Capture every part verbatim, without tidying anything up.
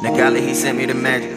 The Cali, he sent me the magic.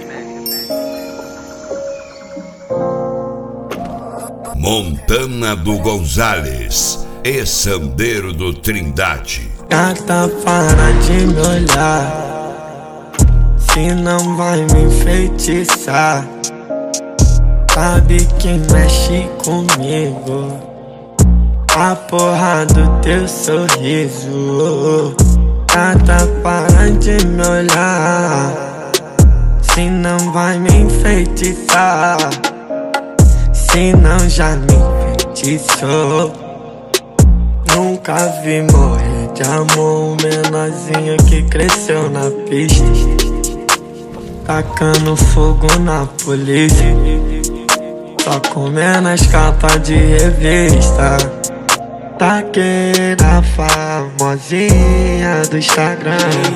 Montana do Gonzalez e Sandeiro do Trindade. Gata, para de me olhar, se não vai me enfeitiçar. Sabe quem mexe comigo? A porra do teu sorriso. Gata, para de me olhar, se não vai me enfeitiçar. Se não já me enfeitiçou. Nunca vi morrer de amor um menorzinho que cresceu na pista, tacando fogo na polícia, só comendo as capas de revista. Taqueira famosinha do Instagram.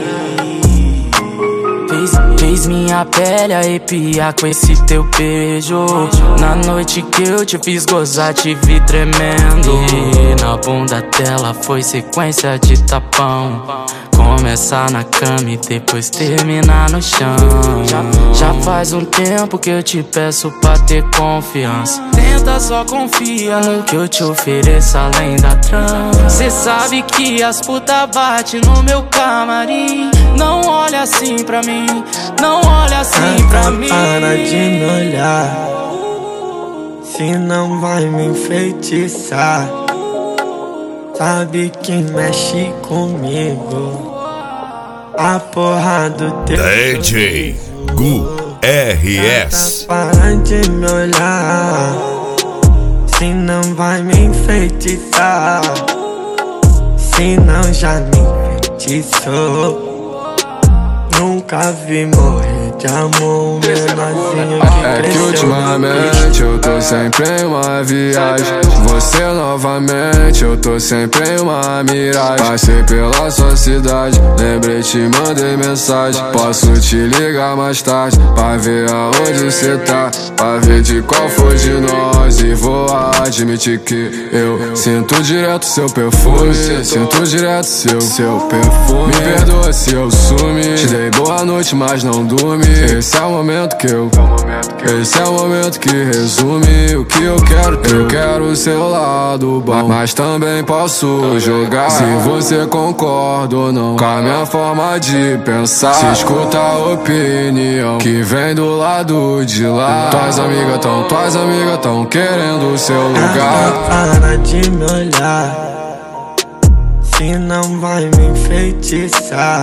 Fez, fez minha pele arrepiar com esse teu beijo. Na noite que eu te fiz gozar, te vi tremendo. E na bunda dela foi sequência de tapão. Começar na cama e depois terminar no chão. Já, já faz um tempo que eu te peço pra ter confiança. Tenta, só confia no que eu te ofereço além da trama. Cê sabe que as puta bate no meu camarim. Não olha assim pra mim, não olha assim pra mim. Para de me olhar, se não vai me enfeitiçar. Sabe quem mexe comigo? A porra do teu D J Gu R S. Para de me olhar, se não vai me enfeitiçar. Se não já me enfeitiçou. Nunca vi morrer de amor um menorzinho que É que ultimamente eu tô sempre em uma viagem. Você novamente, eu tô sempre em uma miragem. Passei pela sua cidade, lembrei, te mandei mensagem. Posso te ligar mais tarde, pra ver aonde cê tá, pra ver de qual foi de nós. E vou admitir que eu sinto direto seu perfume, sinto direto seu, seu perfume. Me perdoa se eu sumi, te dei boa noite, mas não dormi. Esse é o momento que eu Esse é o momento que resume o que eu quero ter. Eu quero o seu lado bom, mas também posso jogar se você concorda ou não com a minha forma de pensar. Se escuta a opinião que vem do lado de lá. Tuas amigas tão, tuas amigas tão querendo o seu lugar. Para de me olhar, se não vai me enfeitiçar.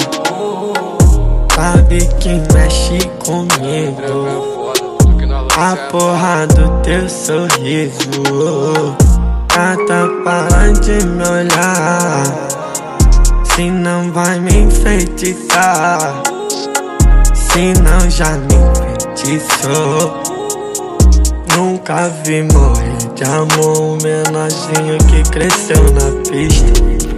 Sabe quem mexe comigo? A porra do teu sorriso. Gata, para de me olhar, se não vai me enfeitiçar. Se não já me enfeitiçou. Nunca vi morrer de amor um menorzinho que cresceu na pista,